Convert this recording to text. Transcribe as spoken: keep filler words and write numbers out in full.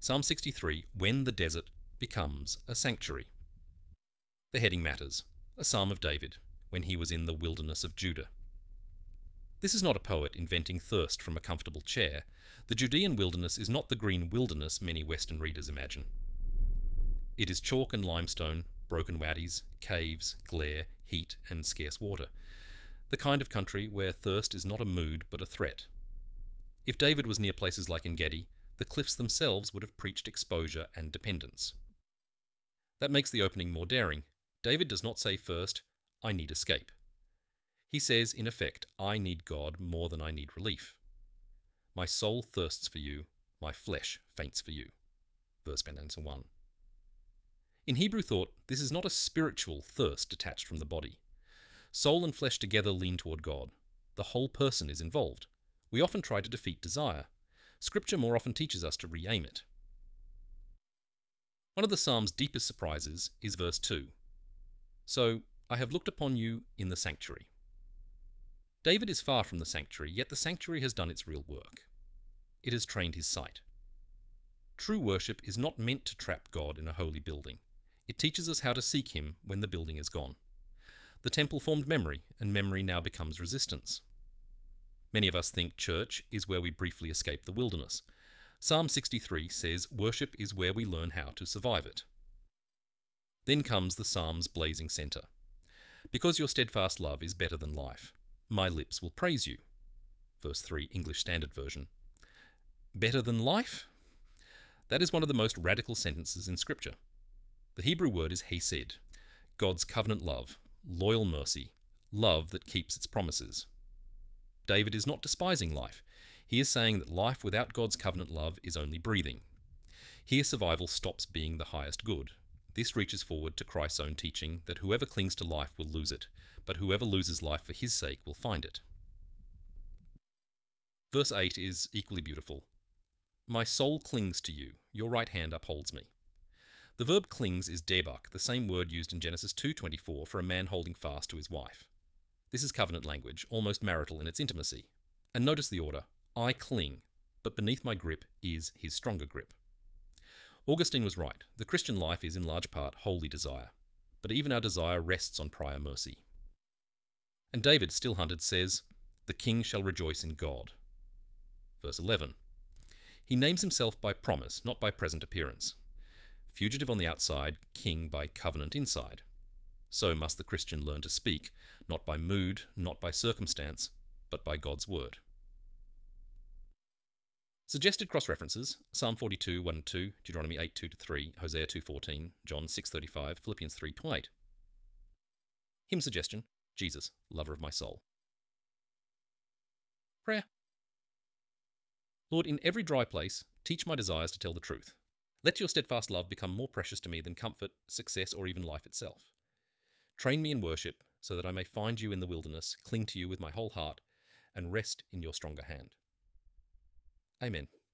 Psalm sixty-three, When the Desert Becomes a Sanctuary. The heading matters, a psalm of David, when he was in the wilderness of Judah. This is not a poet inventing thirst from a comfortable chair. The Judean wilderness is not the green wilderness many Western readers imagine. It is chalk and limestone, broken waddies, caves, glare, heat, and scarce water. The kind of country where thirst is not a mood but a threat. If David was near places like En-Gedi, the cliffs themselves would have preached exposure and dependence. That makes the opening more daring. David does not say first, I need escape. He says, in effect, I need God more than I need relief. My soul thirsts for you, my flesh faints for you. Verse Stanza one. In Hebrew thought, this is not a spiritual thirst detached from the body. Soul and flesh together lean toward God. The whole person is involved. We often try to defeat desire. Scripture more often teaches us to re-aim it. One of the psalm's deepest surprises is verse two. So, I have looked upon you in the sanctuary. David is far from the sanctuary, yet the sanctuary has done its real work. It has trained his sight. True worship is not meant to trap God in a holy building. It teaches us how to seek him when the building is gone. The temple formed memory, and memory now becomes resistance. Many of us think church is where we briefly escape the wilderness. Psalm sixty-three says worship is where we learn how to survive it. Then comes the psalm's blazing centre. Because your steadfast love is better than life, my lips will praise you. Verse three, English Standard Version. Better than life? That is one of the most radical sentences in Scripture. The Hebrew word is hesed, God's covenant love, loyal mercy, love that keeps its promises. David is not despising life. He is saying that life without God's covenant love is only breathing. Here survival stops being the highest good. This reaches forward to Christ's own teaching that whoever clings to life will lose it, but whoever loses life for his sake will find it. Verse eight is equally beautiful. My soul clings to you, your right hand upholds me. The verb clings is debak, the same word used in Genesis two twenty-four for a man holding fast to his wife. This is covenant language, almost marital in its intimacy. And notice the order, I cling, but beneath my grip is his stronger grip. Augustine was right. The Christian life is in large part holy desire, but even our desire rests on prior mercy. And David, still hunted, says, the king shall rejoice in God. Verse eleven. He names himself by promise, not by present appearance. Fugitive on the outside, king by covenant inside. So must the Christian learn to speak, not by mood, not by circumstance, but by God's word. Suggested cross-references, Psalm forty-two, one and two, Deuteronomy eight, two to three, Hosea two, fourteen, John six, thirty-five, Philippians three, eight. Hymn suggestion, Jesus, lover of my soul. Prayer. Lord, in every dry place, teach my desires to tell the truth. Let your steadfast love become more precious to me than comfort, success, or even life itself. Train me in worship so that I may find you in the wilderness, cling to you with my whole heart, and rest in your stronger hand. Amen.